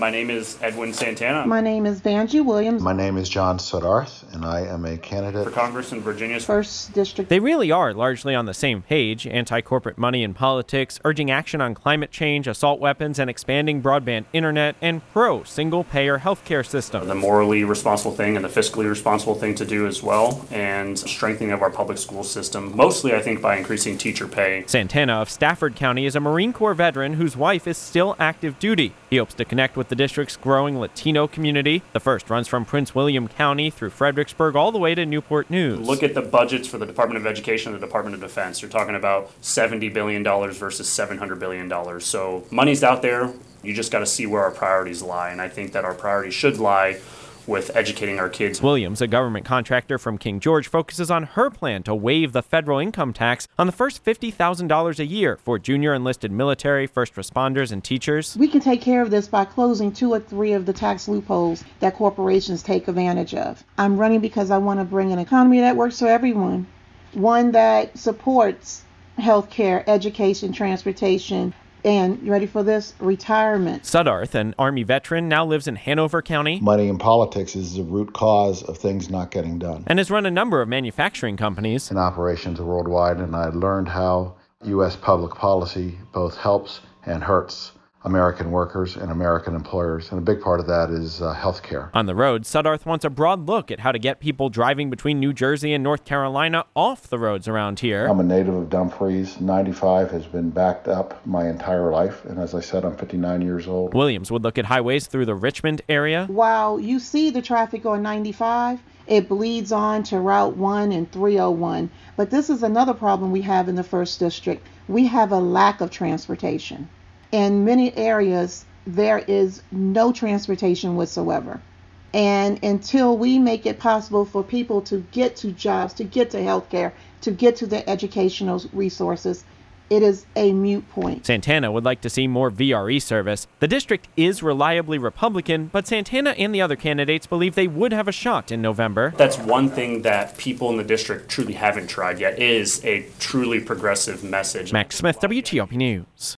My name is Edwin Santana. My name is Vanjie Williams. My name is John Siddharth, and I am a candidate For Congress in Virginia's 1st District. They really are largely on the same page: anti-corporate money in politics, urging action on climate change, assault weapons, and expanding broadband internet, and pro-single-payer healthcare system. The morally responsible thing and the fiscally responsible thing to do as well, and strengthening of our public school system, mostly I think by increasing teacher pay. Santana of Stafford County is a Marine Corps veteran whose wife is still active duty. He hopes to connect with the district's growing Latino community. The first runs from Prince William County through Fredericksburg all the way to Newport News. Look at the budgets for the Department of Education and the Department of Defense. You're talking about $70 billion versus $700 billion. So money's out there. You just got to see where our priorities lie. And I think that our priorities should lie with educating our kids. Williams, a government contractor from King George, focuses on her plan to waive the federal income tax on the first $50,000 a year for junior enlisted military, first responders, and teachers. We can take care of this by closing 2 or 3 of the tax loopholes that corporations take advantage of. I'm running because I want to bring an economy that works for everyone, one that supports healthcare, education, transportation, and, you ready for this, retirement. Siddharth, an Army veteran, now lives in Hanover County. Money in politics is the root cause of things not getting done. And has run a number of manufacturing companies. In operations worldwide, and I learned how U.S. public policy both helps and hurts American workers and American employers, and a big part of that is health care. On the road, Siddharth wants a broad look at how to get people driving between New Jersey and North Carolina off the roads around here. I'm a native of Dumfries. 95 has been backed up my entire life, and as I said, I'm 59 years old. Williams would look at highways through the Richmond area. While you see the traffic on 95, it bleeds on to Route 1 and 301. But this is another problem we have in the 1st District. We have a lack of transportation. In many areas, there is no transportation whatsoever. And until we make it possible for people to get to jobs, to get to healthcare, to get to the educational resources, it is a moot point. Santana would like to see more VRE service. The district is reliably Republican, but Santana and the other candidates believe they would have a shot in November. That's one thing that people in the district truly haven't tried yet, is a truly progressive message. Max Smith, WTOP News.